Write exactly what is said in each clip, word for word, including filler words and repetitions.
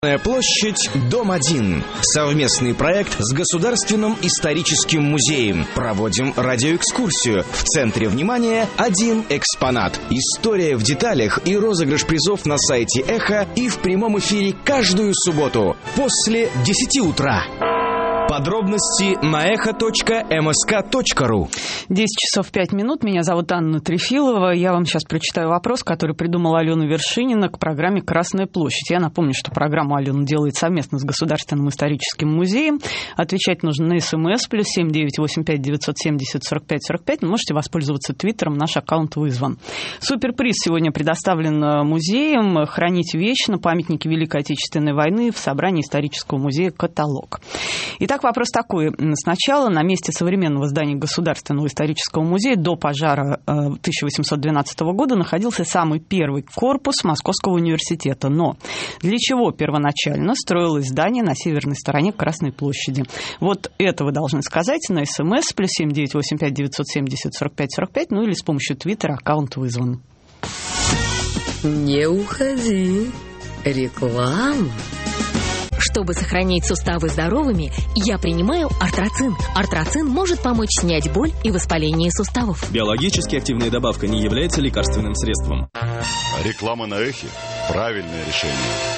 Площадь, дом один. Совместный проект с Государственным историческим музеем. Проводим радиоэкскурсию. В центре внимания один экспонат. История в деталях и розыгрыш призов на сайте Эхо и в прямом эфире каждую субботу после десяти утра. Подробности на эхо точка эм эс ка точка ру. десять часов пять минут. Меня зовут Анна Трефилова. Я вам сейчас прочитаю вопрос, который придумала Алена Вершинина к программе «Красная площадь». Я напомню, что программу Алена делает совместно с Государственным историческим музеем. Отвечать нужно на СМС плюс семь девять восемь пять девятьсот семьдесят сорок пять сорок пять. Можете воспользоваться твиттером, наш аккаунт вызван. Суперприз сегодня предоставлен музеем «Хранить вечно. Памятники Великой Отечественной войны» в собрании исторического музея «Каталог». Итак, вопрос такой. Сначала на месте современного здания Государственного исторического музея до пожара тысяча восемьсот двенадцатого года находился самый первый корпус Московского университета. Но для чего первоначально строилось здание на северной стороне Красной площади? Вот это вы должны сказать на СМС плюс семь девять восемь пять девятьсот семьдесят сорок пять сорок пять, ну или с помощью твиттера, аккаунт вызван. Не уходи. Реклама. Чтобы сохранить суставы здоровыми, я принимаю артрацин. Артрацин может помочь снять боль и воспаление суставов. Биологически активная добавка не является лекарственным средством. Реклама на Эхе – правильное решение.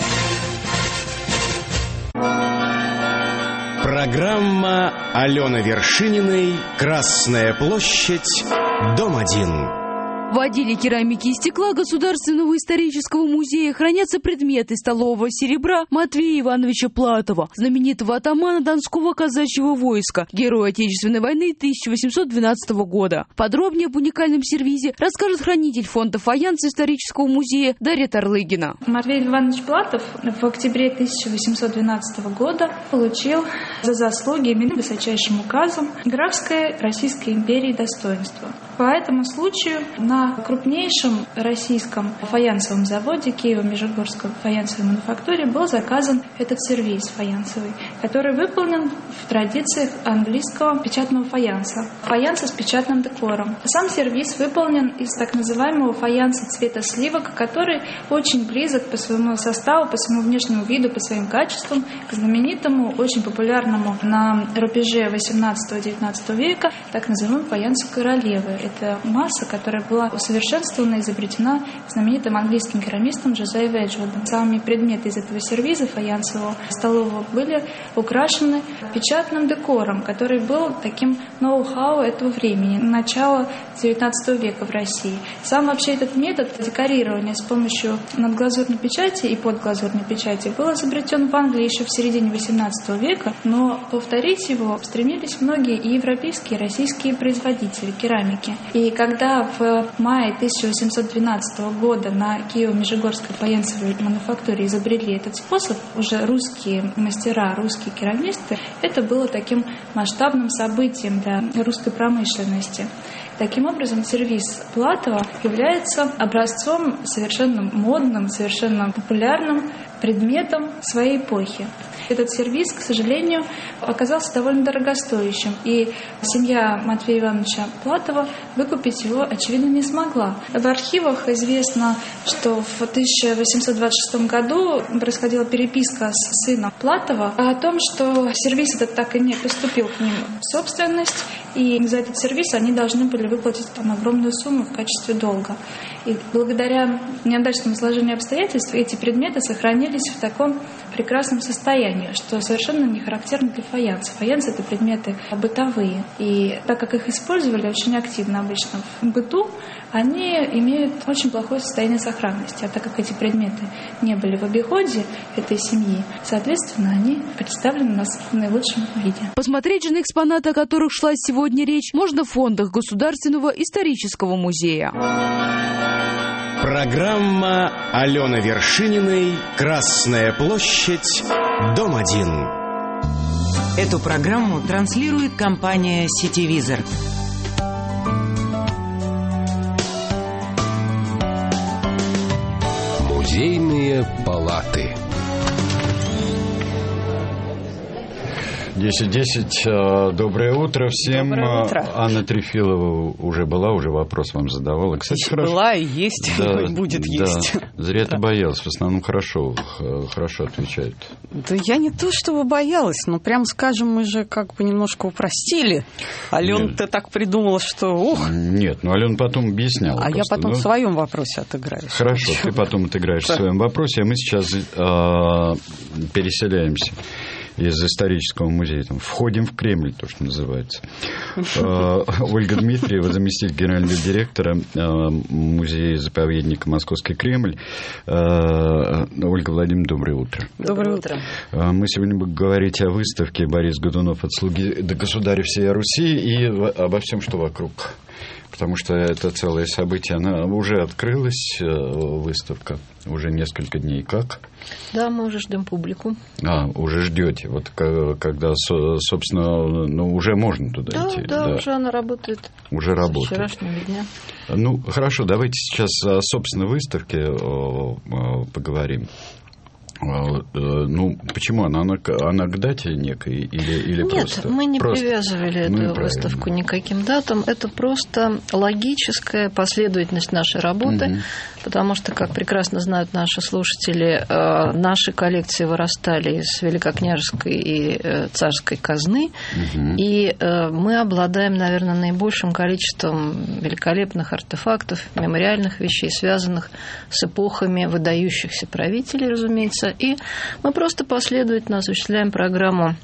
Программа Алены Вершининой «Красная площадь», дом один. В отделе керамики и стекла Государственного исторического музея хранятся предметы столового серебра Матвея Ивановича Платова, знаменитого атамана Донского казачьего войска, героя Отечественной войны тысяча восемьсот двенадцатого года. Подробнее об уникальном сервизе расскажет хранитель фонда фаянса исторического музея Дарья Тарлыгина. Матвей Иванович Платов в октябре тысяча восемьсот двенадцатого года получил за заслуги именным высочайшим указом графской Российской империи достоинства. По этому случаю на крупнейшем российском фаянсовом заводе Киево-Межигорской фаянсовой мануфактуре был заказан этот сервиз фаянсовый, который выполнен в традициях английского печатного фаянса. Фаянса с печатным декором. Сам сервиз выполнен из так называемого фаянса цвета сливок, который очень близок по своему составу, по своему внешнему виду, по своим качествам к знаменитому, очень популярному на рубеже восемнадцатого-девятнадцатого века так называемому фаянсу королевы. Это масса, которая была усовершенствована и изобретена знаменитым английским керамистом Джозефом Веджвудом. Самые предметы из этого сервиза фаянсового столового были украшены печатным декором, который был таким ноу-хау этого времени, начала девятнадцатого века в России. Сам вообще этот метод декорирования с помощью надглазурной печати и подглазурной печати был изобретен в Англии еще в середине восемнадцатого века, но повторить его стремились многие и европейские, и российские производители керамики. И когда в мае тысяча восемьсот двенадцатого года на Киево-Межигорской фаянсовой мануфактуре изобрели этот способ, уже русские мастера, русские керамисты, это было таким масштабным событием для русской промышленности. Таким образом, сервиз Платова является образцом совершенно модным, совершенно популярным предметом своей эпохи. Этот сервиз, к сожалению, оказался довольно дорогостоящим, и семья Матвея Ивановича Платова выкупить его, очевидно, не смогла. В архивах известно, что в тысяча восемьсот двадцать шестом году происходила переписка с сыном Платова о том, что сервиз этот так и не поступил к ним в собственность, и за этот сервиз они должны были выплатить там огромную сумму в качестве долга. И благодаря неудачному сложению обстоятельств эти предметы сохранились в таком прекрасном состоянии, что совершенно не характерно для фаянса. Фаянс — это предметы бытовые. И так как их использовали очень активно обычно в быту, они имеют очень плохое состояние сохранности. А так как эти предметы не были в обиходе этой семьи, соответственно, они представлены у нас в наилучшем виде. Посмотреть же на экспонаты, о которых шла сегодня речь, можно в фондах Государственного исторического музея. Программа Алены Вершининой «Красная площадь», дом один. Эту программу транслирует компания «Сетевизор». Музейные палаты. десять десять. Доброе утро всем. Доброе утро. Анна Трефилова уже была, уже вопрос вам задавала. Кстати, хорошо. Была и есть, да, и будет да. есть. Зря да. ты боялась. В основном хорошо, хорошо отвечают. Да я не то чтобы боялась, но прям скажем, мы же как бы немножко упростили. Алена-то так придумала, что ух. Нет, ну Алена потом объясняла. А просто, я потом ну... в своем вопросе отыграю. Хорошо, ты потом отыграешь в своем вопросе, а мы сейчас э, переселяемся из исторического музея. Там, входим в Кремль, то, что называется. Ольга Дмитриева, заместитель генерального директора музея-заповедника «Московский Кремль». Ольга Владимировна, доброе утро. Доброе утро. Мы сегодня будем говорить о выставке «Борис Годунов. От слуги до государя всей Руси» и обо всем, что вокруг. Потому что это целое событие. Она уже открылась, выставка, уже несколько дней. Как? Да, мы уже ждем публику. А, уже ждете. Вот когда, собственно, ну, уже можно туда да, идти. Да, да, уже она работает. Уже с работает. вчерашнего дня. Ну, хорошо, давайте сейчас о собственной выставке поговорим. Ну, почему она? Она, она к дате некой или, или Нет, просто? мы не просто. привязывали ну, эту выставку никаким датам. Это просто логическая последовательность нашей работы, угу. потому что, как прекрасно знают наши слушатели, наши коллекции вырастали из великокняжеской и царской казны, угу. и мы обладаем, наверное, наибольшим количеством великолепных артефактов, мемориальных вещей, связанных с эпохами выдающихся правителей, разумеется. И мы просто последовательно осуществляем программу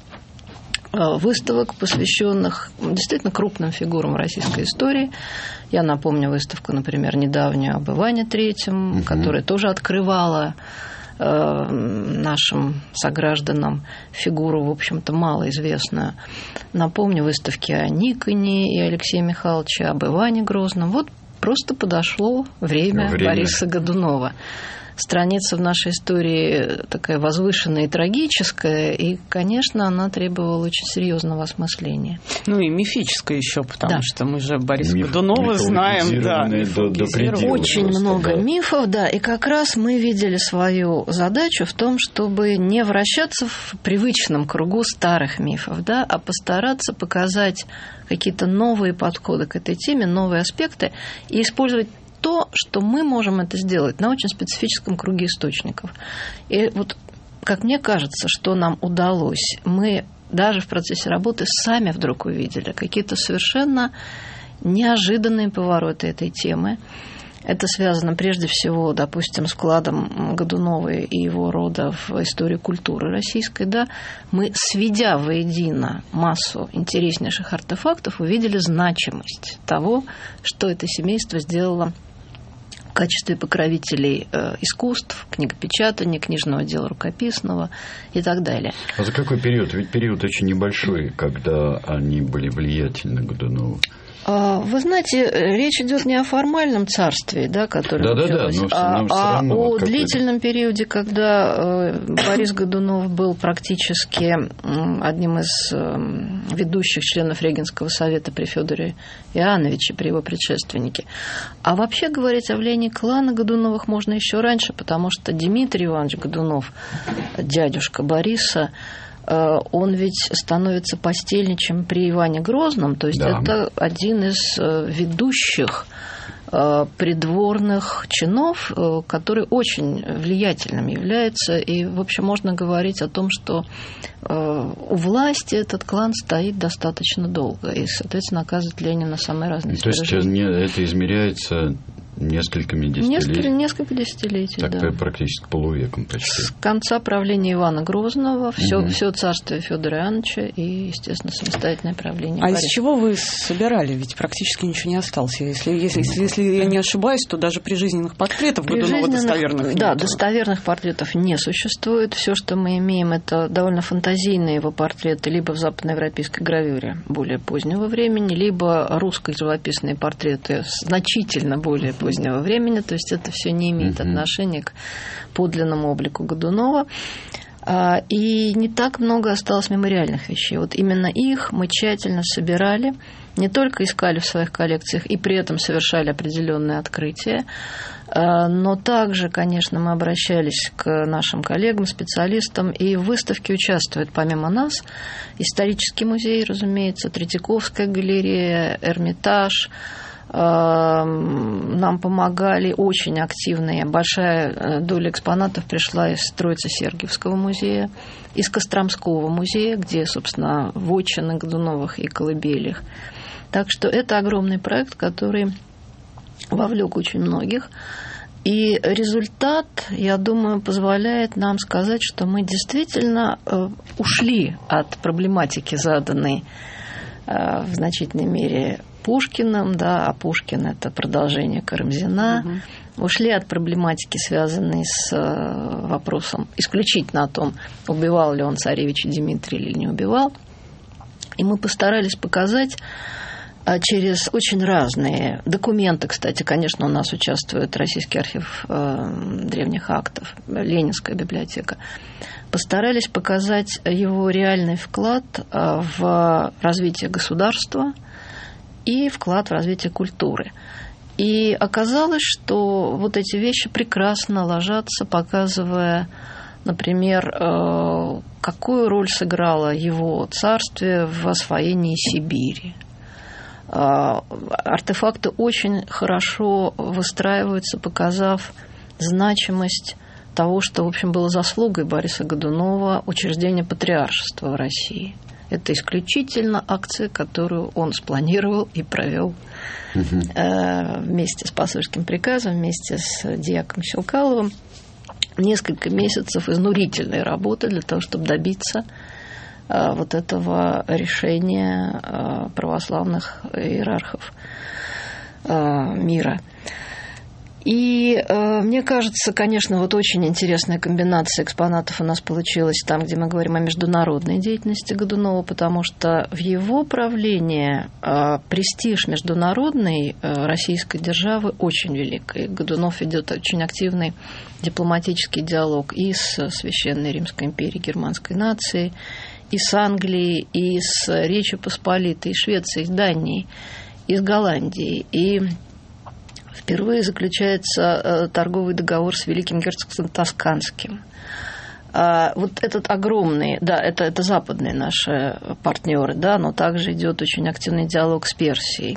выставок, посвященных действительно крупным фигурам российской истории. Я напомню выставку, например, недавнюю об Иване Третьем, угу. которая тоже открывала э, нашим согражданам фигуру, в общем-то, малоизвестную. Напомню выставки о Никоне и Алексее Михайловиче, об Иване Грозном. Вот просто подошло время, время. Бориса Годунова. Страница в нашей истории такая возвышенная и трагическая, и, конечно, она требовала очень серьезного осмысления. Ну и мифическая еще, потому да. что мы же Бориса Миф, Годунова знаем. Да, до, до предела очень просто, много да. мифов, да, и как раз мы видели свою задачу в том, чтобы не вращаться в привычном кругу старых мифов, да, а постараться показать какие-то новые подходы к этой теме, новые аспекты, и использовать то, что мы можем это сделать на очень специфическом круге источников. И вот, как мне кажется, что нам удалось, мы даже в процессе работы сами вдруг увидели какие-то совершенно неожиданные повороты этой темы. Это связано прежде всего, допустим, с вкладом Годунова и его рода в историю культуры российской. Да? Мы, сведя воедино массу интереснейших артефактов, увидели значимость того, что это семейство сделало в качестве покровителей э, искусств, книгопечатания, книжного дела рукописного и так далее. А за какой период? Ведь период очень небольшой, когда они были влиятельны, Годуновы. Вы знаете, речь идет не о формальном царстве, да, которое да, началось, да, да, но, но а, а о какой-то... длительном периоде, когда Борис Годунов был практически одним из ведущих членов Регенского совета при Фёдоре Иоанновиче, при его предшественнике. А вообще говорить о влиянии клана Годуновых можно еще раньше, потому что Дмитрий Иванович Годунов, дядюшка Бориса, он ведь становится постельничем при Иване Грозном, то есть да. это один из ведущих придворных чинов, который очень влиятельным является. И, в общем, можно говорить о том, что у власти этот клан стоит достаточно долго и, соответственно, оказывает влияние на самые разные сферы жизни. То есть это измеряется несколькими десятилетиями? Несколько, несколько десятилетий, так, да. практически полувеком почти. С конца правления Ивана Грозного, все, угу. все царствие Фёдора Иоанновича и, естественно, самостоятельное правление. А Бориса. из чего вы собирали? Ведь практически ничего не осталось. Если, если, если, если я не ошибаюсь, то даже прижизненных портретов Годунова достоверных Да, нет. достоверных портретов не существует. Все, что мы имеем, это довольно фантазийные его портреты либо в западноевропейской гравюре более позднего времени, либо русско-живописные портреты значительно более позднего времени. То есть это все не имеет uh-huh. отношения к подлинному облику Годунова. И не так много осталось мемориальных вещей. Вот именно их мы тщательно собирали, не только искали в своих коллекциях и при этом совершали определенные открытия, Но также, конечно, мы обращались к нашим коллегам, специалистам, и в выставке участвуют помимо нас исторический музей, разумеется, Третьяковская галерея, Эрмитаж. Нам помогали очень активные. Большая доля экспонатов пришла из Троице-Сергиевского музея, из Костромского музея, где, собственно, вотчины Годуновых и колыбелях. Так что это огромный проект, который вовлек очень многих. И результат, я думаю, позволяет нам сказать, что мы действительно ушли от проблематики, заданной в значительной мере Пушкиным, да, а Пушкин – это продолжение Карамзина. Угу. Ушли от проблематики, связанной с вопросом исключительно о том, убивал ли он царевича Дмитрия или не убивал. И мы постарались показать через очень разные документы, кстати, конечно, у нас участвует Российский архив древних актов, Ленинская библиотека, постарались показать его реальный вклад в развитие государства и вклад в развитие культуры. И оказалось, что вот эти вещи прекрасно ложатся, показывая, например, какую роль сыграло его царствие в освоении Сибири. Артефакты очень хорошо выстраиваются, показав значимость того, что, в общем, было заслугой Бориса Годунова учреждение патриаршества в России. Это исключительно акция, которую он спланировал и провел угу. вместе с посольским приказом, вместе с дьяком Щелкаловым. Несколько месяцев изнурительной работы для того, чтобы добиться вот этого решения православных иерархов мира. И э, мне кажется, конечно, вот очень интересная комбинация экспонатов у нас получилась там, где мы говорим о международной деятельности Годунова, потому что в его правлении э, престиж международной э, российской державы очень велик. И Годунов ведет очень активный дипломатический диалог и с Священной Римской империей, германской нацией, и с Англией, и с Речью Посполитой, и Швецией, и Данией, и с Голландией. И впервые заключается торговый договор с Великим герцогством Тосканским. Вот этот огромный, да, это, это западные наши партнеры, да, но также идет очень активный диалог с Персией.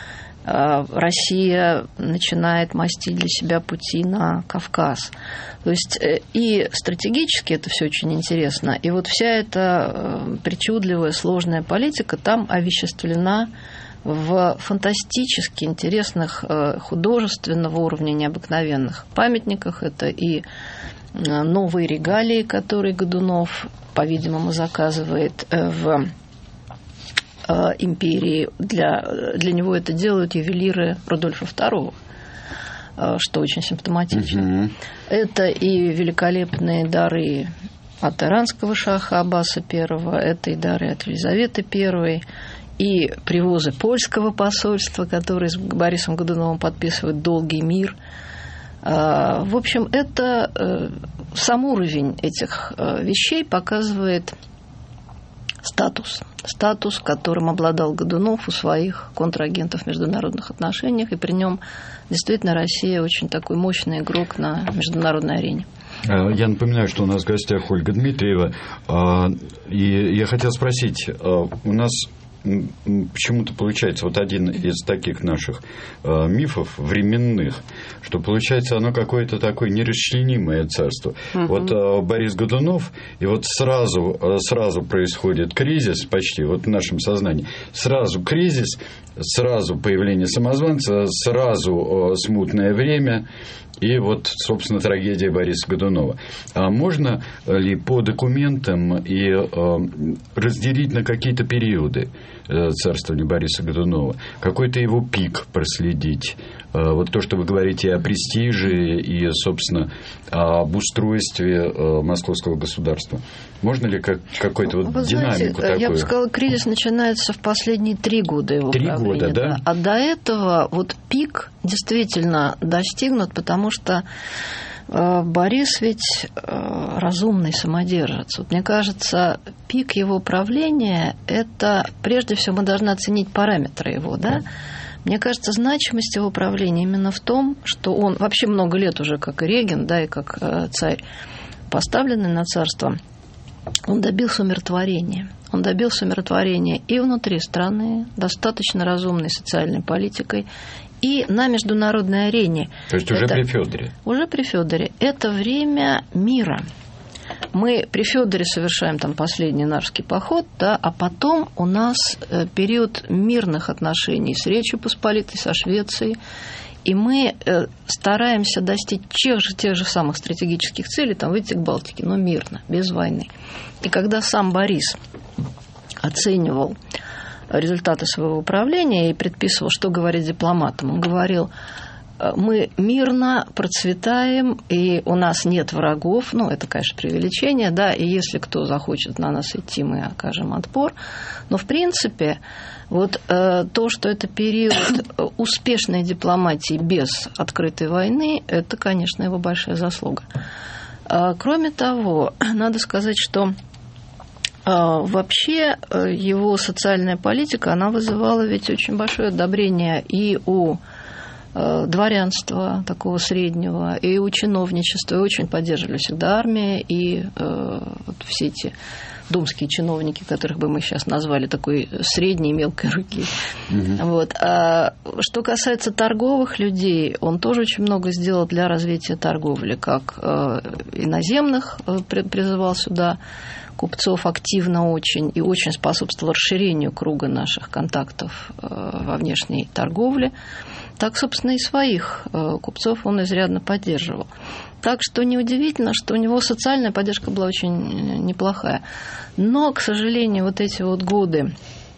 Россия начинает мастить для себя пути на Кавказ. То есть и стратегически это все очень интересно. И вот вся эта причудливая, сложная политика там овеществлена в фантастически интересных, художественного уровня необыкновенных памятниках. Это и новые регалии, которые Годунов, по-видимому, заказывает в империи. Для, для него это делают ювелиры Рудольфа второго, что очень симптоматично. Угу. Это и великолепные дары от иранского шаха Аббаса I, это и дары от Елизаветы I, и привозы польского посольства, которые с Борисом Годуновым подписывают «Долгий мир». В общем, это сам уровень этих вещей показывает статус. Статус, которым обладал Годунов у своих контрагентов в международных отношениях, и при нем действительно Россия очень такой мощный игрок на международной арене. Я напоминаю, что у нас в гостях Ольга Дмитриева. И я хотел спросить, у нас почему-то получается вот один из таких наших э, мифов временных, что получается оно какое-то такое нерасчленимое царство. Uh-huh. Вот э, Борис Годунов, и вот сразу, э, сразу происходит кризис, почти вот в нашем сознании, сразу кризис, сразу появление самозванца, сразу э, смутное время. И вот, собственно, трагедия Бориса Годунова. А можно ли по документам и э, разделить на какие-то периоды э, царствования Бориса Годунова? Какой-то его пик проследить? Э, вот то, что вы говорите о престиже и, собственно, об устройстве э, московского государства. Можно ли как, какой-то вот вы динамику знаете, такую? Я бы сказала, кризис начинается в последние три года его три правления. года, да? да? А до этого вот пик действительно достигнут, потому что э, Борис ведь э, разумный самодержец. Вот мне кажется, пик его правления – это, прежде всего, мы должны оценить параметры его, да? Мне кажется, значимость его правления именно в том, что он вообще много лет уже как и регент, да, и как э, царь, поставленный на царство, он добился умиротворения. Он добился умиротворения и внутри страны, достаточно разумной социальной политикой, и на международной арене. То есть уже Это, при Фёдоре? Уже при Фёдоре. Это время мира. Мы при Фёдоре совершаем там последний Нарвский поход, да, а потом у нас период мирных отношений с Речью Посполитой, со Швецией, и мы стараемся достичь тех же, тех же самых стратегических целей, там, выйти к Балтике, но мирно, без войны. И когда сам Борис оценивал результаты своего управления и предписывал, что говорить дипломатам, он говорил: мы мирно процветаем, и у нас нет врагов. Ну, это, конечно, преувеличение, да, и если кто захочет на нас идти, мы окажем отпор. Но, в принципе, вот э, то, что это период успешной дипломатии без открытой войны, это, конечно, его большая заслуга. Э, кроме того, надо сказать, что вообще его социальная политика, она вызывала ведь очень большое одобрение и у дворянства такого среднего, и у чиновничества, и очень поддерживали всегда армия, и э, вот все эти думские чиновники, которых бы мы сейчас назвали такой средней мелкой руки. Mm-hmm. Вот. А что касается торговых людей, он тоже очень много сделал для развития торговли, как э, иноземных э, призывал сюда купцов активно очень, и очень способствовал расширению круга наших контактов э, во внешней торговле, так, собственно, и своих э, купцов он изрядно поддерживал. Так что неудивительно, что у него социальная поддержка была очень неплохая. Но, к сожалению, вот эти вот годы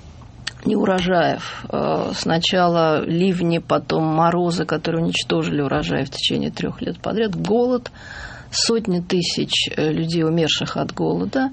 неурожаев, э, сначала ливни, потом морозы, которые уничтожили урожай в течение трех лет подряд, голод, сотни тысяч людей, умерших от голода.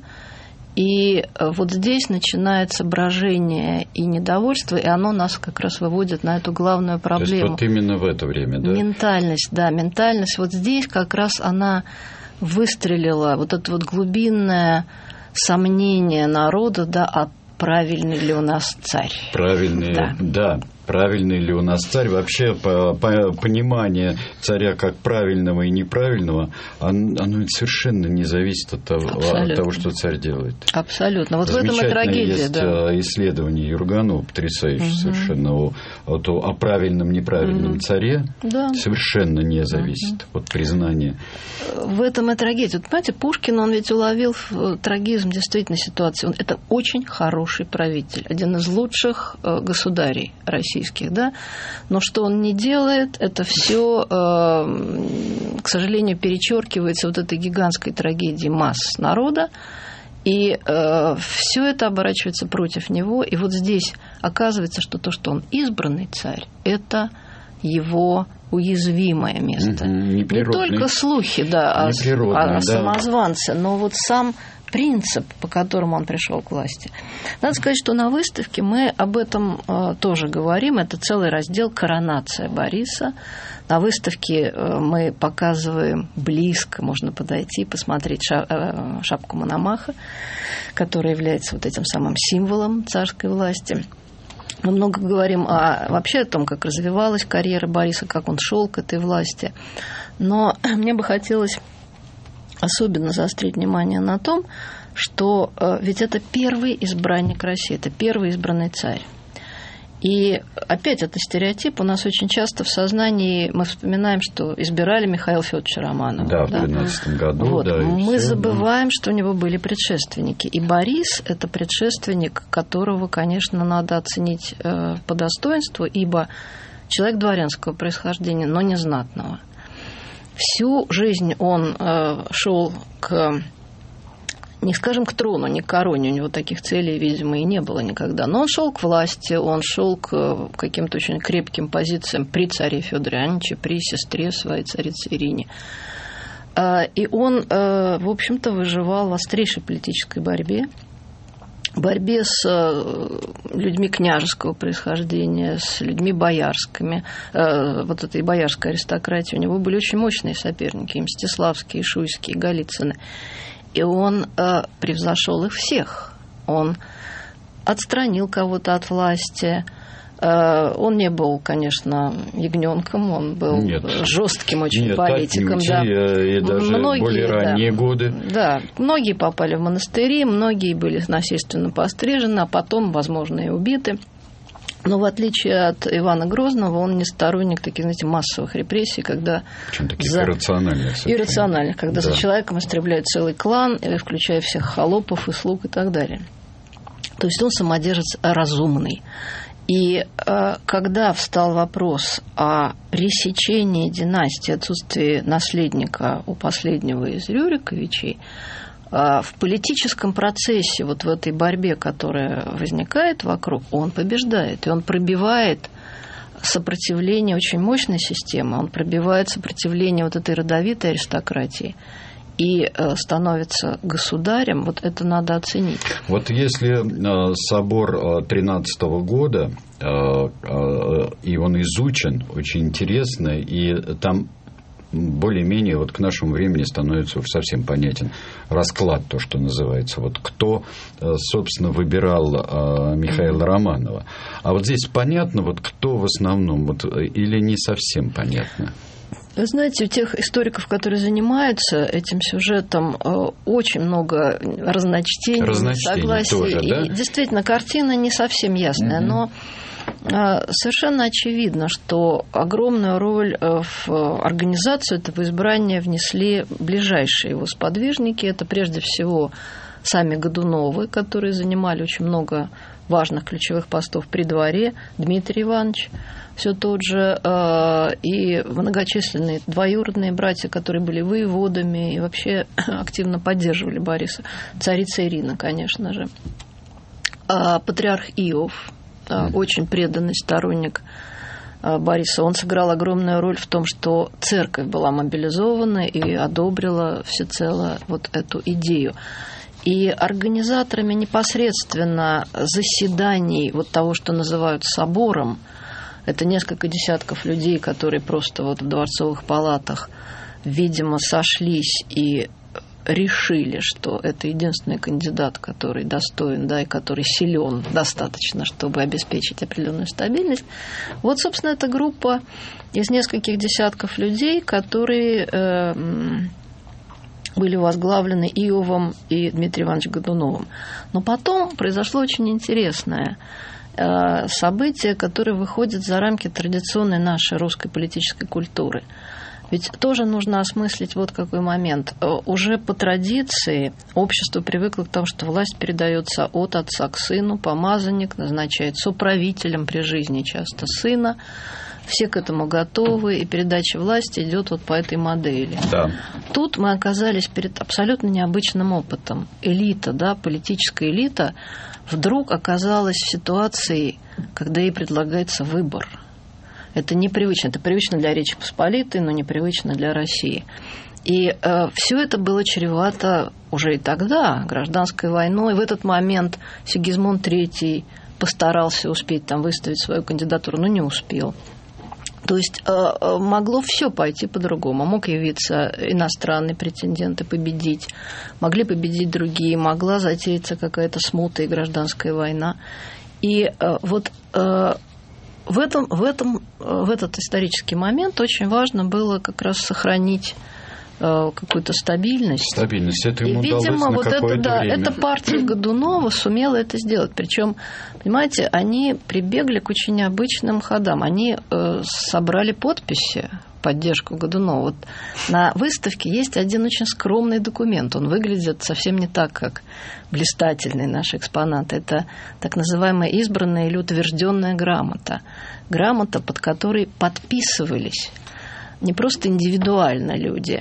И вот здесь начинается брожение и недовольство, и оно нас как раз выводит на эту главную проблему. То есть вот именно в это время, да? Ментальность, да, ментальность. Вот здесь как раз она выстрелила, вот это вот глубинное сомнение народа, да, а правильный ли у нас царь? Правильный, да. да. Правильный ли у нас царь? Вообще по, по, понимание царя как правильного и неправильного, оно, оно совершенно не зависит от того, от того, что царь делает. Абсолютно. Вот в этом и трагедия. Есть да. исследование Юрганова, потрясающее угу. совершенно, о, о, о правильном, неправильном угу. царе. Да. Совершенно не зависит угу. от признания. В этом и трагедия. Вот, понимаете, Пушкин, он ведь уловил трагизм действительно ситуации. Он, это очень хороший правитель, один из лучших государей России. Да? Но что он не делает, это все, э, к сожалению, перечеркивается вот этой гигантской трагедией масс народа, и э, все это оборачивается против него. И вот здесь оказывается, что то, что он избранный царь, это его уязвимое место. Угу, не только слухи, да, о, о, о самозванце, да. но вот сам принцип, по которому он пришел к власти. Надо сказать, что на выставке мы об этом э, тоже говорим. Это целый раздел «Коронация Бориса». На выставке э, мы показываем близко, можно подойти, посмотреть ша- э, шапку Мономаха, которая является вот этим самым символом царской власти. Мы много говорим о, вообще о том, как развивалась карьера Бориса, как он шел к этой власти. Но мне бы хотелось особенно заострить внимание на том, что э, ведь это первый избранник России, это первый избранный царь. И опять это стереотип. У нас очень часто в сознании мы вспоминаем, что избирали Михаила Федоровича Романова. Да, в двенадцатом году. Вот. Да, мы все, забываем, да. что у него были предшественники. И Борис – это предшественник, которого, конечно, надо оценить э, по достоинству, ибо человек дворянского происхождения, но не знатного. Всю жизнь он э, шел к, не скажем, к трону, не к короне, у него таких целей, видимо, и не было никогда, но он шел к власти, он шел к каким-то очень крепким позициям при царе Фёдоре Ивановиче, при сестре своей царице Ирине. Э, и он, э, в общем-то, выживал в острейшей политической борьбе, борьбе с людьми княжеского происхождения, с людьми боярскими. Вот этой боярской аристократии у него были очень мощные соперники, и Мстиславские, и Шуйские, и Голицыны. И он превзошел их всех. Он отстранил кого-то от власти, Он не был, конечно, ягненком, он был Нет. жестким очень Нет, политиком. Да. И даже многие, более ранние да, годы. Да, многие попали в монастыри, многие были насильственно пострижены, а потом, возможно, и убиты. Но в отличие от Ивана Грозного, он не сторонник таких, знаете, массовых репрессий, когда... Причем таких за... иррациональных. Иррациональных, когда да. за человеком истребляют целый клан, включая всех холопов и слуг и так далее. То есть он самодержец разумный. И э, когда встал вопрос о пресечении династии, отсутствии наследника у последнего из Рюриковичей, э, в политическом процессе, вот в этой борьбе, которая возникает вокруг, он побеждает. И он пробивает сопротивление очень мощной системы, он пробивает сопротивление вот этой родовитой аристократии. И становится государем, вот это надо оценить. Вот если собор тринадцатого года, и он изучен очень интересно, и там более-менее вот к нашему времени становится уж совсем понятен расклад, то, что называется. Вот кто, собственно, выбирал Михаила Романова. А вот здесь понятно, вот кто в основном, вот, или не совсем понятно? Вы знаете, у тех историков, которые занимаются этим сюжетом, очень много разночтений, разночтений согласий. Тоже, да? И действительно, картина не совсем ясная, угу. но совершенно очевидно, что огромную роль в организацию этого избрания внесли ближайшие его сподвижники. Это прежде всего сами Годуновы, которые занимали очень много важных ключевых постов при дворе, Дмитрий Иванович, все тот же, и многочисленные двоюродные братья, которые были воеводами и вообще активно поддерживали Бориса. Царица Ирина, конечно же. Патриарх Иов, очень преданный сторонник Бориса. Он сыграл огромную роль в том, что церковь была мобилизована и одобрила всецело вот эту идею. И организаторами непосредственно заседаний вот того, что называют собором, это несколько десятков людей, которые просто вот в дворцовых палатах, видимо, сошлись и решили, что это единственный кандидат, который достоин, да, и который силен достаточно, чтобы обеспечить определенную стабильность. Вот, собственно, эта группа из нескольких десятков людей, которые э, были возглавлены Иовом и Дмитрием Ивановичем Годуновым. Но потом произошло очень интересное событие, которое выходит за рамки традиционной нашей русской политической культуры. Ведь тоже нужно осмыслить вот какой момент. Уже по традиции общество привыкло к тому, что власть передается от отца к сыну, помазанник назначает соправителем при жизни часто сына. Все к этому готовы, и передача власти идет вот по этой модели. Да. Тут мы оказались перед абсолютно необычным опытом. Элита, да, политическая элита вдруг оказалась в ситуации, когда ей предлагается выбор. Это непривычно. Это привычно для Речи Посполитой, но непривычно для России. И э, все это было чревато уже и тогда гражданской войной. В этот момент Сигизмунд третий постарался успеть там выставить свою кандидатуру, но не успел. То есть э, могло все пойти по-другому. Мог явиться иностранный претендент и победить. Могли победить другие. Могла затеяться какая-то смута и гражданская война. И э, вот э, в, этом, в, этом, в этот исторический момент очень важно было как раз сохранить какую-то стабильность. Стабильность. Это ему и, видимо, удалось вот на какое-то это, да, время. эта партия Годунова сумела это сделать. Причем, понимаете, они прибегли к очень необычным ходам. Они э, собрали подписи в поддержку Годунова. Вот на выставке есть один очень скромный документ. Он выглядит совсем не так, как блистательные наши экспонаты. Это так называемая избранная или утвержденная грамота. Грамота, под которой подписывались не просто индивидуально люди,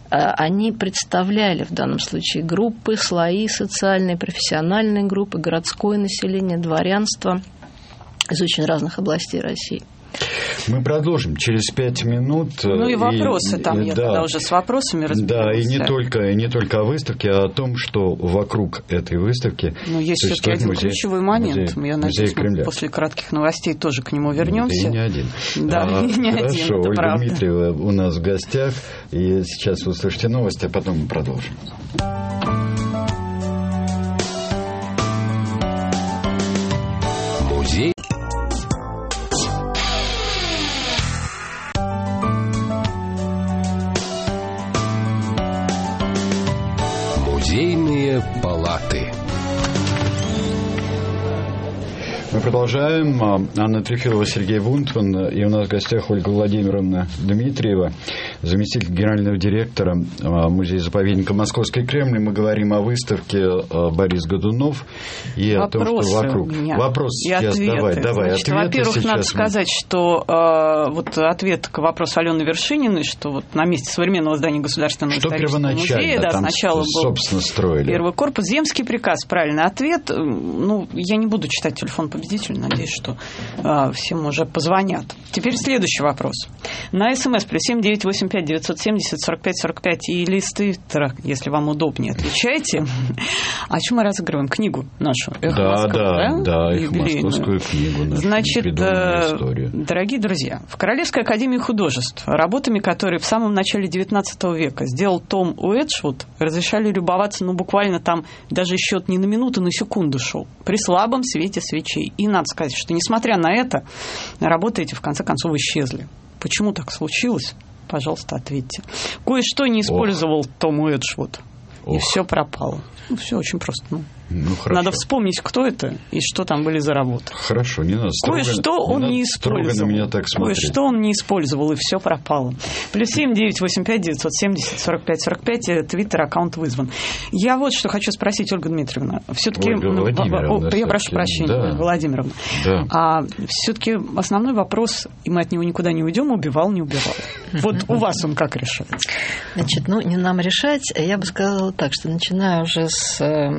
они представляли в данном случае группы, слои социальные, профессиональные группы, городское население, дворянство из очень разных областей России. Мы продолжим через пять минут. Ну и вопросы и, там, я да, тогда уже с вопросами разберусь. Да, и не только, не только о выставке, а о том, что вокруг этой выставки... Ну, есть все-таки один музей, ключевой момент. Музей, я надеюсь, мы после кратких новостей тоже к нему вернемся. И не один. Да, а, и не хорошо, один, это Ольга правда. Дмитриева у нас в гостях. И сейчас вы услышите новости, а потом мы продолжим. Музей. Факты. Мы продолжаем. Анна Трефилова, Сергей Вунтман. И у нас в гостях Ольга Владимировна Дмитриева, заместитель генерального директора музея-заповедника «Московский Кремль». Мы говорим о выставке «Борис Годунов» и Вопросы о том, что вокруг. У меня. Вопрос сейчас ответы. давай, давай. Значит, ответы во-первых, сейчас надо мы... сказать, что э, вот ответ к вопросу Алены Вершининой, что вот на месте современного здания Государственного что исторического музея, да, там, сначала был собственно, строили. Первый корпус, земский приказ, правильный ответ. Ну, я не буду читать телефон победителя, надеюсь, что э, всем уже позвонят. Теперь следующий вопрос. На СМС плюс семь девять восемь пять девятьсот семьдесят сорок пять сорок пять или из Твиттера, если вам удобнее, отвечайте. А чем мы разыгрываем? Книгу нашу. Эхо да, Москвы, да, да, да, их московскую книгу. Нашу, значит, историю. Дорогие друзья, в Королевской академии художеств, работами, которые в самом начале девятнадцатого века сделал Том Уэджвуд, разрешали любоваться, ну, буквально там даже счет не на минуту, на секунду шел, при слабом свете свечей. И надо сказать, что, несмотря на это, работы эти, в конце концов, исчезли. Почему так случилось? Пожалуйста, ответьте. Кое-что не использовал Ох. Том Уэджвуд, и все пропало. Ну, все очень просто. Ну, ну, надо вспомнить, кто это и что там были за работы. Хорошо, не надо строго, Кое-что он не, не использовал. На меня так Кое-что он не использовал, и все пропало. Плюс семь девять восемь пять девятьсот семьдесят сорок пять сорок пять, твиттер аккаунт вызван. Я вот что хочу спросить, Ольга Дмитриевна. Все-таки, ну, я прошу прощения, да. Владимировна. Да. А все-таки основной вопрос, и мы от него никуда не уйдем, убивал, не убивал. Вот у вас он как решается? Значит, ну, не нам решать. Я бы сказала так, что начиная уже с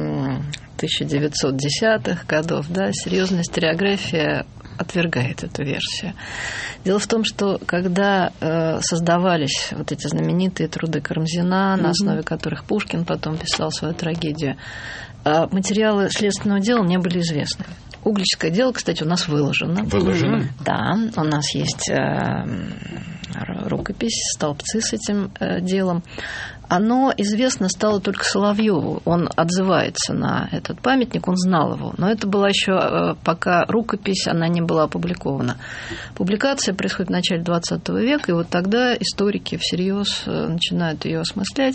тысяча девятьсот десятых годов, да, серьезная историография отвергает эту версию. Дело в том, что когда э, создавались вот эти знаменитые труды Карамзина, mm-hmm. на основе которых Пушкин потом писал свою трагедию, э, материалы следственного дела не были известны. Угличское дело, кстати, у нас выложено. Выложено? Mm-hmm. Да, у нас есть э, рукопись, столбцы с этим э, делом. Оно известно стало только Соловьеву. Он отзывается на этот памятник, он знал его. Но это была еще пока рукопись, она не была опубликована. Публикация происходит в начале двадцатого века, и вот тогда историки всерьез начинают ее осмыслять.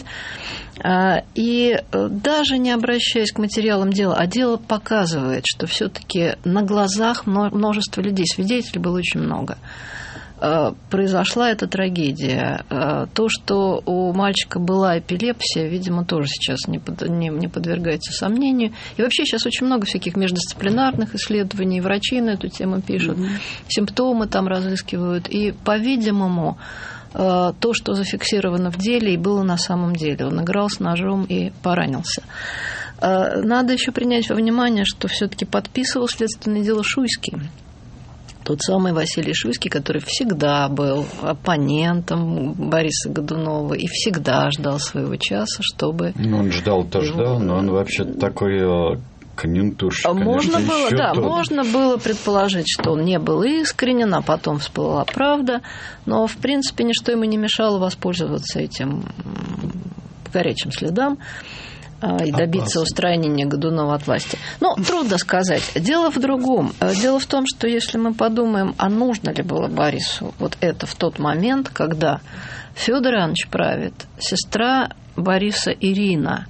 И даже не обращаясь к материалам дела, а дело показывает, что все-таки на глазах множества людей, свидетелей было очень много, произошла эта трагедия. То, что у мальчика была эпилепсия, видимо, тоже сейчас не, под, не, не подвергается сомнению. И вообще сейчас очень много всяких междисциплинарных исследований, врачи на эту тему пишут, mm-hmm. симптомы там разыскивают. И, по-видимому, то, что зафиксировано в деле, и было на самом деле. Он играл с ножом и поранился. Надо еще принять во внимание, что все-таки подписывал следственное дело Шуйский. Тот самый Василий Шуйский, который всегда был оппонентом Бориса Годунова и всегда ждал своего часа, чтобы... Ну, он ждал-то его... ждал, но он вообще такой конъюнктурщик, можно конечно, было, да, тот. можно было предположить, что он не был искренен, а потом всплыла правда, но, в принципе, ничто ему не мешало воспользоваться этим горячим следам и добиться устранения Годунова от власти. Но трудно сказать. Дело в другом. Дело в том, что если мы подумаем, а нужно ли было Борису вот это в тот момент, когда Фёдор Иванович правит, сестра Бориса Ирина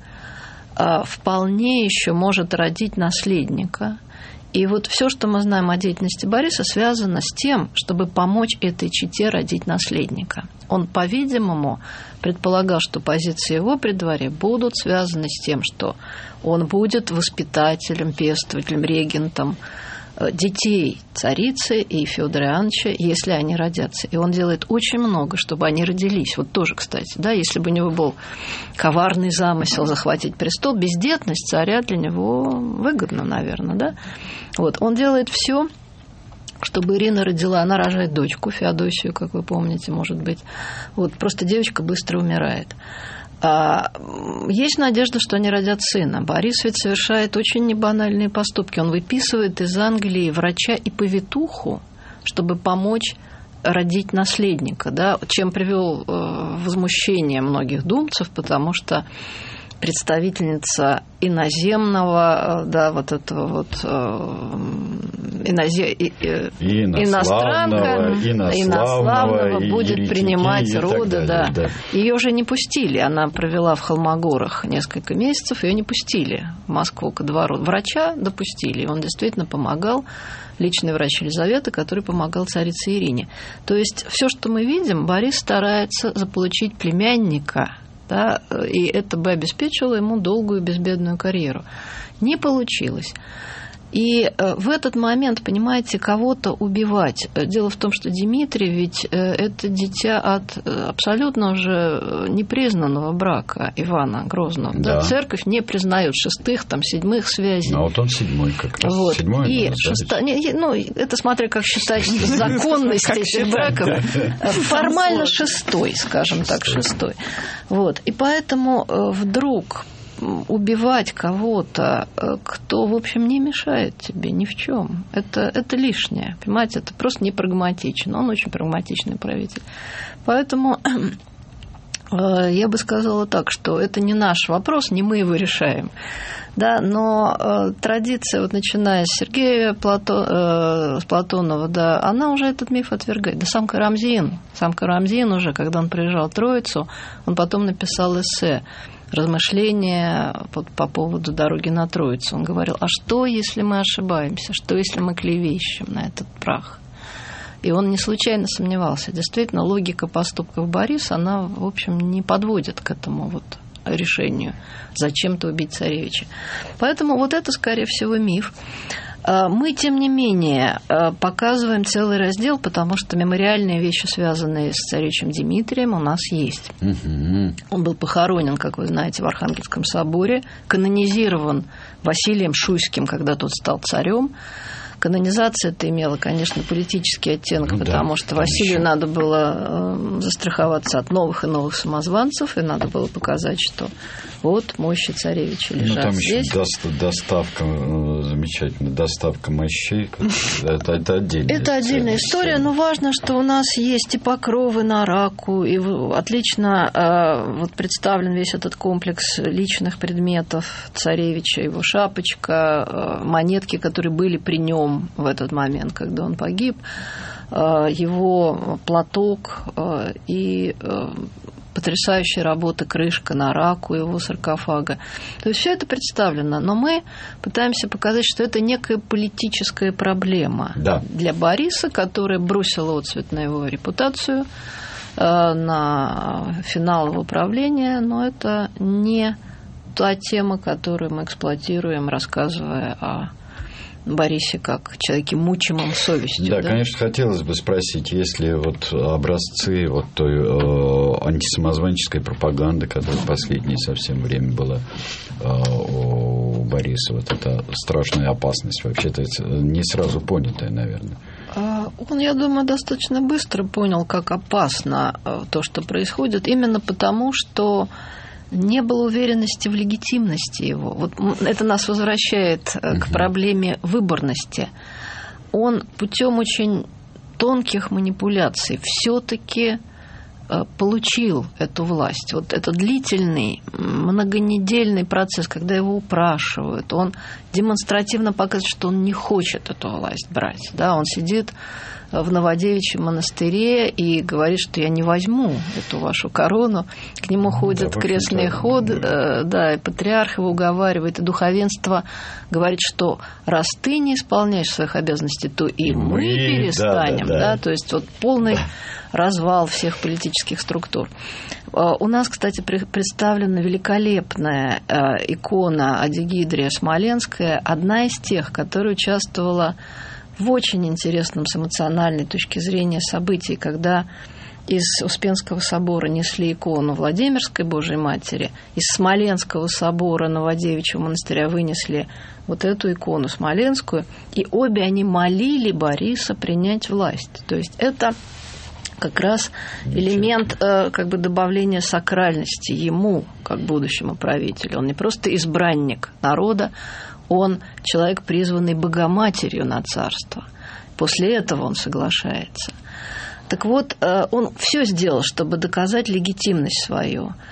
вполне еще может родить наследника. И вот все, что мы знаем о деятельности Бориса, связано с тем, чтобы помочь этой чете родить наследника. Он, по-видимому, предполагал, что позиции его при дворе будут связаны с тем, что он будет воспитателем, пестователем, регентом детей царицы и Фёдора Ивановича, если они родятся. И он делает очень много, чтобы они родились. Вот тоже, кстати, да, если бы у него был коварный замысел захватить престол, бездетность царя для него выгодна, наверное, да. Вот, он делает все, чтобы Ирина родила. Она рожает дочку Феодосию, как вы помните, может быть. Вот, просто девочка быстро умирает. Есть надежда, что они родят сына. Борис ведь совершает очень небанальные поступки. Он выписывает из Англии врача и повитуху, чтобы помочь родить наследника, да, чем привел возмущение многих думцев, потому что представительница иноземного, да, вот этого вот инозе... и иностранка, инославного и будет еретики, принимать и роды, далее, да. да. Ее же не пустили, она провела в Холмогорах несколько месяцев, ее не пустили в Москву ко двору. Врача допустили, он действительно помогал, личный врач Елизаветы, который помогал царице Ирине. То есть все, что мы видим, Борис старается заполучить племянника, да, и это бы обеспечило ему долгую безбедную карьеру. Не получилось. И в этот момент, понимаете, кого-то убивать. Дело в том, что Дмитрий ведь это дитя от абсолютно уже непризнанного брака Ивана Грозного. Да. Да, церковь не признает шестых, там, седьмых связей. А вот он седьмой как раз. Вот. Седьмой, и да, шеста... не, ну, это смотря как считать законность этих браков. Формально шестой, скажем так, шестой. Вот. И поэтому вдруг убивать кого-то, кто, в общем, не мешает тебе ни в чем. Это, это лишнее. Понимаете, это просто не прагматично. Он очень прагматичный правитель. Поэтому я бы сказала так, что это не наш вопрос, не мы его решаем. Да, но э, традиция, вот начиная с Сергея Плато, э, с Платонова, да, она уже этот миф отвергает. Да сам Карамзин, сам Карамзин уже, когда он приезжал в Троицу, он потом написал эссе, размышления по, по поводу дороги на Троицу. Он говорил, а что, если мы ошибаемся, что, если мы клевещем на этот прах? И он не случайно сомневался. Действительно, логика поступков Бориса, она, в общем, не подводит к этому вот решению зачем-то убить царевича. Поэтому вот это, скорее всего, миф. Мы, тем не менее, показываем целый раздел, потому что мемориальные вещи, связанные с царевичем Дмитрием, у нас есть. Uh-huh. Он был похоронен, как вы знаете, в Архангельском соборе, канонизирован Василием Шуйским, когда тот стал царем. Канонизация это имела, конечно, политический оттенок, ну, потому да, что Василию еще надо было застраховаться от новых и новых самозванцев, и надо было показать, что вот мощи царевича лежат ну, там здесь. Еще доставка, замечательная доставка мощей, это, это отдельная Это отдельная история, но важно, что у нас есть и покровы на раку, и отлично вот представлен весь этот комплекс личных предметов царевича, его шапочка, монетки, которые были при нем в этот момент, когда он погиб, его платок и потрясающая работа крышка на раку его саркофага. То есть все это представлено, но мы пытаемся показать, что это некая политическая проблема да. для Бориса, которая бросила отцвет на его репутацию, на финал его правления, но это не та тема, которую мы эксплуатируем, рассказывая о Борисе как человеке, мучимом совестью. Да, да, конечно, хотелось бы спросить, есть ли вот образцы вот той э, антисамозванческой пропаганды, которая в последнее совсем время была э, у Бориса, вот эта страшная опасность, вообще-то не сразу понятая, наверное. Он, я думаю, достаточно быстро понял, как опасно то, что происходит, именно потому, что не было уверенности в легитимности его. Вот это нас возвращает к проблеме выборности. Он путем очень тонких манипуляций все-таки получил эту власть. Вот это длительный, многонедельный процесс, когда его упрашивают, он демонстративно показывает, что он не хочет эту власть брать. Да, он сидит в Новодевичьем монастыре и говорит, что я не возьму эту вашу корону. К нему ходят да, крестные ходы, да. да, и патриарх его уговаривает, и духовенство говорит, что раз ты не исполняешь своих обязанностей, то и, и мы, мы перестанем. Да, да, да. Да, то есть вот полный да. развал всех политических структур. У нас, кстати, представлена великолепная икона Адигидрия Смоленская, одна из тех, которая участвовала в очень интересном с эмоциональной точки зрения событии, когда из Успенского собора несли икону Владимирской Божией Матери, из Смоленского собора Новодевичьего монастыря вынесли вот эту икону Смоленскую, и обе они молили Бориса принять власть. То есть это как раз элемент как бы добавления сакральности ему, как будущему правителю. Он не просто избранник народа, он человек, призванный Богоматерью на царство. После этого он соглашается. Так вот, он все сделал, чтобы доказать легитимность свою.